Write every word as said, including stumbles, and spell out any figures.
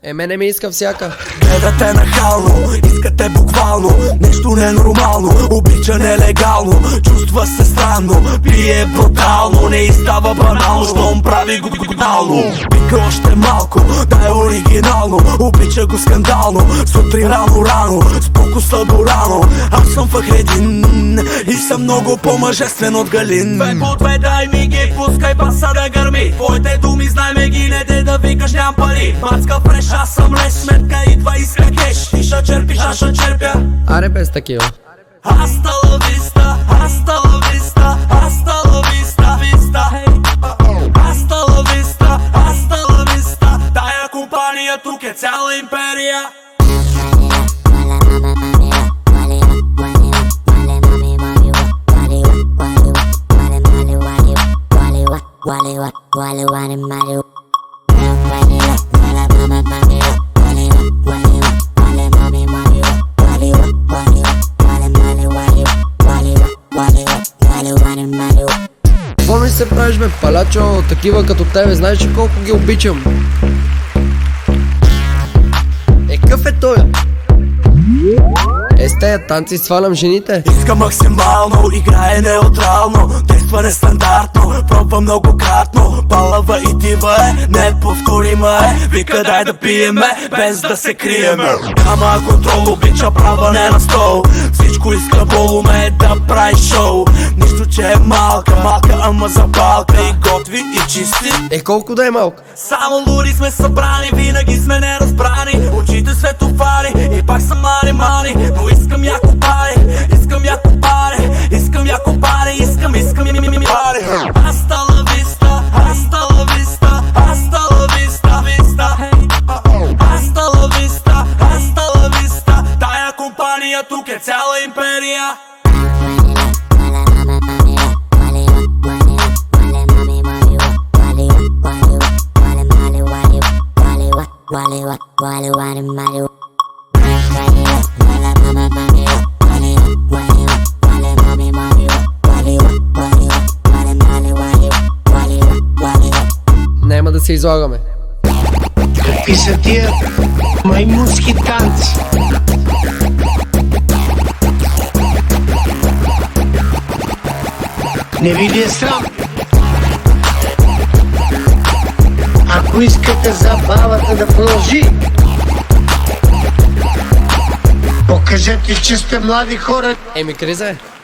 Е, мене ми иска всяка. Гледате нахално, искате буквално нещо ненормално, обича нелегално, чувства се странно, пие брутално, не и става банално, щом прави го гудално. Пика още малко, да е оригинално, обича го скандално, сутрин рано рано, с покуса до рано. Аз съм Фахредин и съм много по-мъжествен от Галин. Две по две дай ми ги, пускай баса да гърми. Твоите думи знай ме ги, не те да викаш ням пари. Мацка фреш, аз съм леш, сметка идва иска кеш. Ти ша черпиш, аз ша черпя. Аре без такива. Hasta la vista, hasta la vista, hasta la vista, vista. Hasta la vista, hasta la vista. Тая компания тук е цяла империя. Какво ми се правиш, бе, палячо? Такива като тебе, знаеш ли колко ги обичам? Е, къв е той? Е, с тея танци свалям жените. Иска максимално, играе неутрално, действа нестандартно, пробва многократно. Палава и дива е, неповторима е. Вика дай да пиеме, без да се криеме. Няма контрол, обича праване на стол. Всичко иска болуме да прави шоу. Нищо че е малка, малка ама запалка. И готви и чисти. Е, колко да е малко? Само луди сме събрани, винаги сме неразбрани. Очите светофари и пак са мани-мани. Но искам яко пари, искам яко пари, искам яко пари, искам, искам и ми пари. Hasta la vista, hasta la vista, hasta la vista, vista. Hasta la vista, hasta la vista. Тая компания тук е цяла империя. Няма да се излагаме. Какви са тия маймунски танци? Не ви ли е срам? Ако искате забавата да продължи, покажете, че сте млади хора. Еми, Кризе,